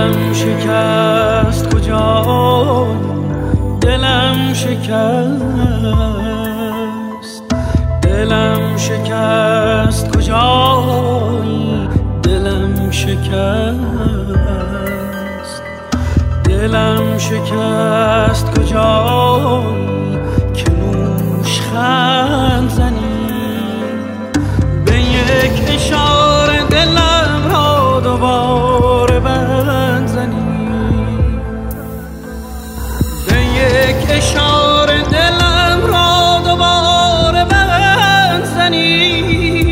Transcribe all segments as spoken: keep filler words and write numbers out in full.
دلم شکست کجایی، دلم شکست، دلم شکست کجایی، دلم شکست، دلم شکست کجایی که نوشخند زنی به یک اشاره دلم را دوباره بند زنی، به یک اشاره دلم را دوباره بند زنی،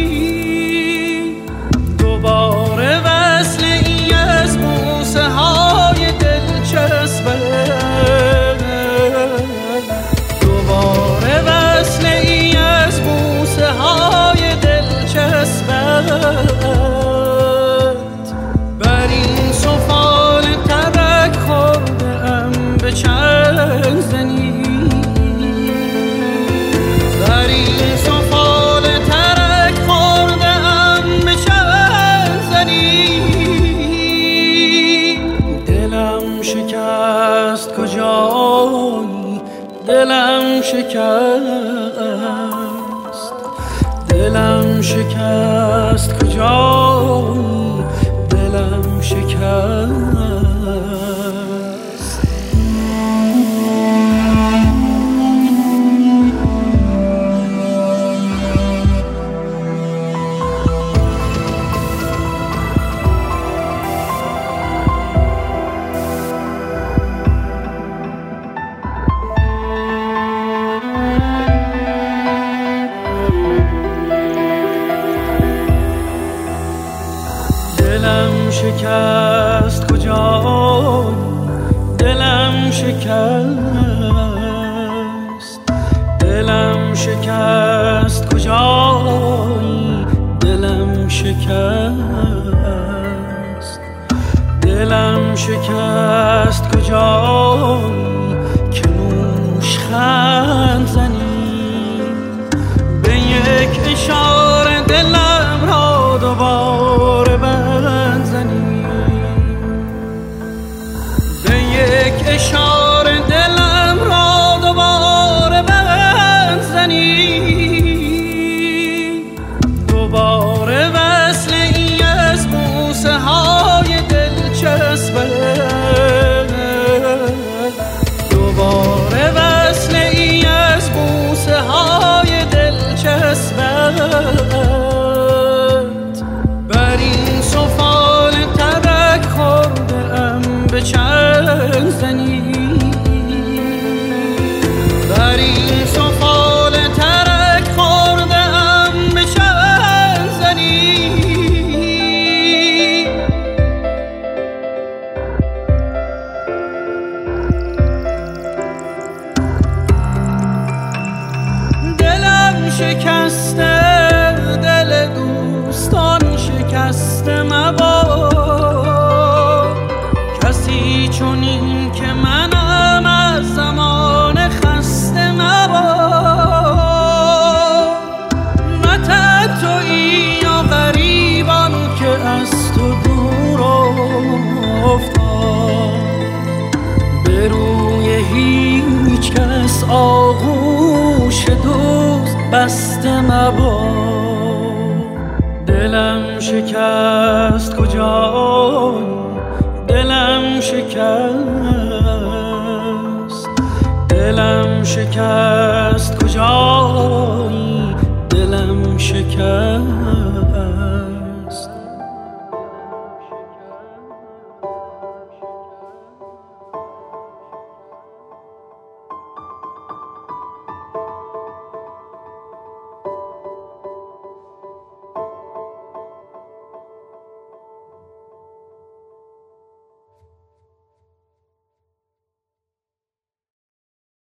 دوباره وصل ای از بوسه های دلچسبت، دوباره وصل ای از بوسه های دلچسبت، بر این سفال ترک خورده ام به چنگ زنی، بر این سفال ترک خورده ام به چنگ زنی، دلم شکست کجایی، دلم شکست، دلم شکست کجایی، دلم شکست. دلم شکست کجایی، دلم شکست، دلم شکست کجایی، دلم شکست، دلم شکست کجایی که نوشخند زنی به یک اشاره دلم را دوباره بند زنی، به یک اشاره دلم را دوباره بند زنی، دوباره وصل ای از بوسه های دلچسبت، دوباره وصل ای از بوسه های دلچسبت، بر این سفال ترک خورده ام به چنگ زنی، بر این سفال ترک خورده ام به چنگ زنی، دلم شکسته، دل دوستان شکسته مباد، کسی چنین که منم از زمان خسته مباد، نه تنهایی یا غریبم که از تو دور افتاد، به روی هیچ کس آغوش دوست بسته مباد، دلم شکست کجایی، دلم شکست، دلم شکست کجایی، دلم شکست.